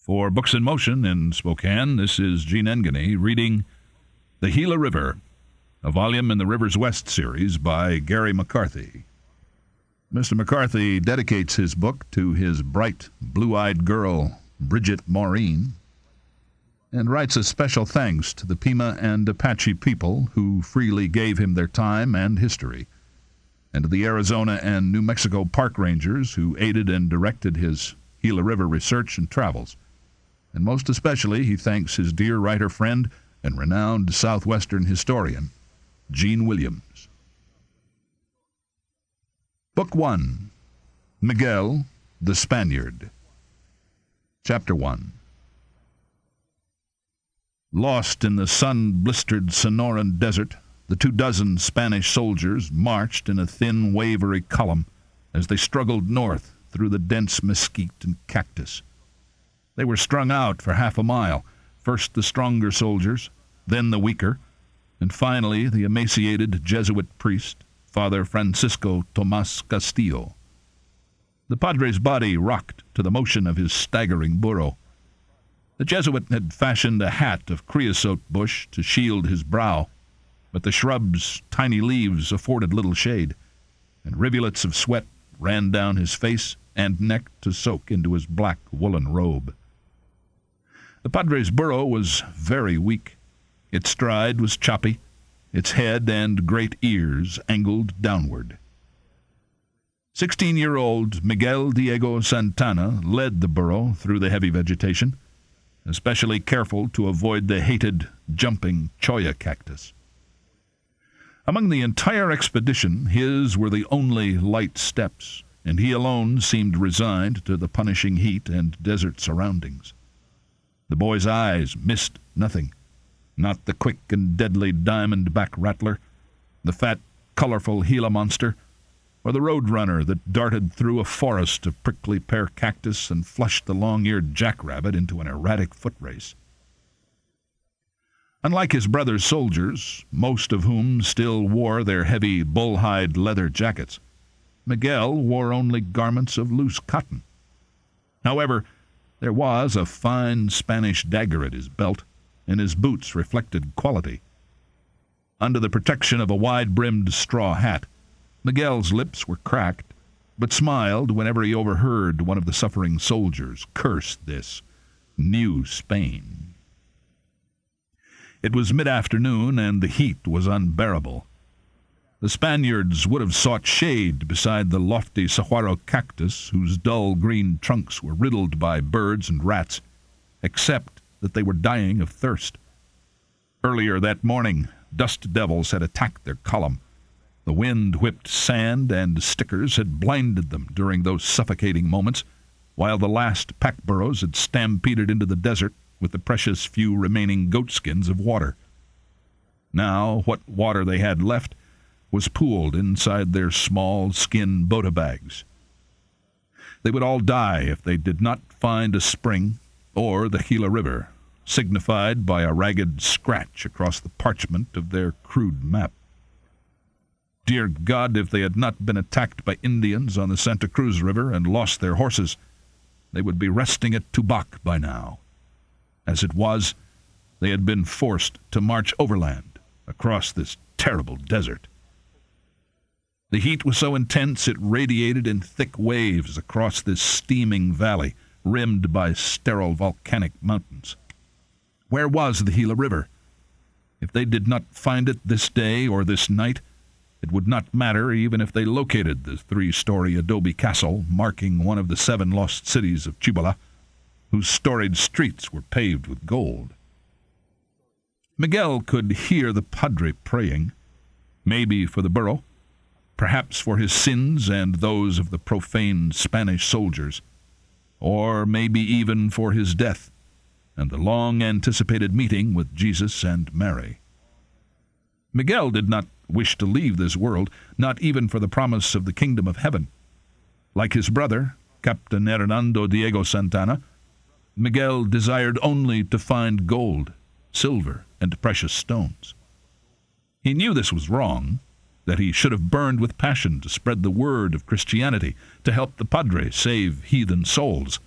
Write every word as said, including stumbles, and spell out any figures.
For Books in Motion in Spokane, this is Gene Engany reading The Gila River, a volume in the Rivers West series by Gary McCarthy. Mister McCarthy dedicates his book to his bright, blue-eyed girl, Bridget Maureen, and writes a special thanks to the Pima and Apache people who freely gave him their time and history, and to the Arizona and New Mexico park rangers who aided and directed his Gila River research and travels. And most especially, he thanks his dear writer-friend and renowned Southwestern historian, Gene Williams. Book one, Miguel the Spaniard. Chapter one. Lost in the sun-blistered Sonoran desert, the two dozen Spanish soldiers marched in a thin, wavery column as they struggled north through the dense mesquite and cactus. They were strung out for half a mile, first the stronger soldiers, then the weaker, and finally the emaciated Jesuit priest, Father Francisco Tomas Castillo. The padre's body rocked to the motion of his staggering burro. The Jesuit had fashioned a hat of creosote bush to shield his brow, but the shrub's tiny leaves afforded little shade, and rivulets of sweat ran down his face and neck to soak into his black woolen robe. The padre's burro was very weak. Its stride was choppy, its head and great ears angled downward. Sixteen-year-old Miguel Diego Santana led the burro through the heavy vegetation, especially careful to avoid the hated, jumping cholla cactus. Among the entire expedition, his were the only light steps, and he alone seemed resigned to the punishing heat and desert surroundings. The boy's eyes missed nothing, not the quick and deadly diamond-back rattler, the fat, colorful Gila monster, or the road-runner that darted through a forest of prickly pear cactus and flushed the long-eared jackrabbit into an erratic foot race. Unlike his brother's soldiers, most of whom still wore their heavy bull-hide leather jackets, Miguel wore only garments of loose cotton. However, there was a fine Spanish dagger at his belt, and his boots reflected quality. Under the protection of a wide-brimmed straw hat, Miguel's lips were cracked, but smiled whenever he overheard one of the suffering soldiers curse this New Spain. It was mid-afternoon, and the heat was unbearable. The Spaniards would have sought shade beside the lofty saguaro cactus, whose dull green trunks were riddled by birds and rats, except that they were dying of thirst. Earlier that morning, dust devils had attacked their column. The wind-whipped sand and stickers had blinded them during those suffocating moments, while the last pack burros had stampeded into the desert with the precious few remaining goatskins of water. Now, what water they had left was pooled inside their small skin bota bags. They would all die if they did not find a spring or the Gila River, signified by a ragged scratch across the parchment of their crude map. Dear God, if they had not been attacked by Indians on the Santa Cruz River and lost their horses, they would be resting at Tubac by now. As it was, they had been forced to march overland across this terrible desert. The heat was so intense it radiated in thick waves across this steaming valley, rimmed by sterile volcanic mountains. Where was the Gila River? If they did not find it this day or this night, it would not matter even if they located the three-story adobe castle marking one of the seven lost cities of Cibola, whose storied streets were paved with gold. Miguel could hear the padre praying, maybe for the burro, perhaps for his sins and those of the profane Spanish soldiers, or maybe even for his death and the long-anticipated meeting with Jesus and Mary. Miguel did not wish to leave this world, not even for the promise of the kingdom of heaven. Like his brother, Captain Hernando Diego Santana, Miguel desired only to find gold, silver, and precious stones. He knew this was wrong, that he should have burned with passion to spread the word of Christianity, to help the padre save heathen souls.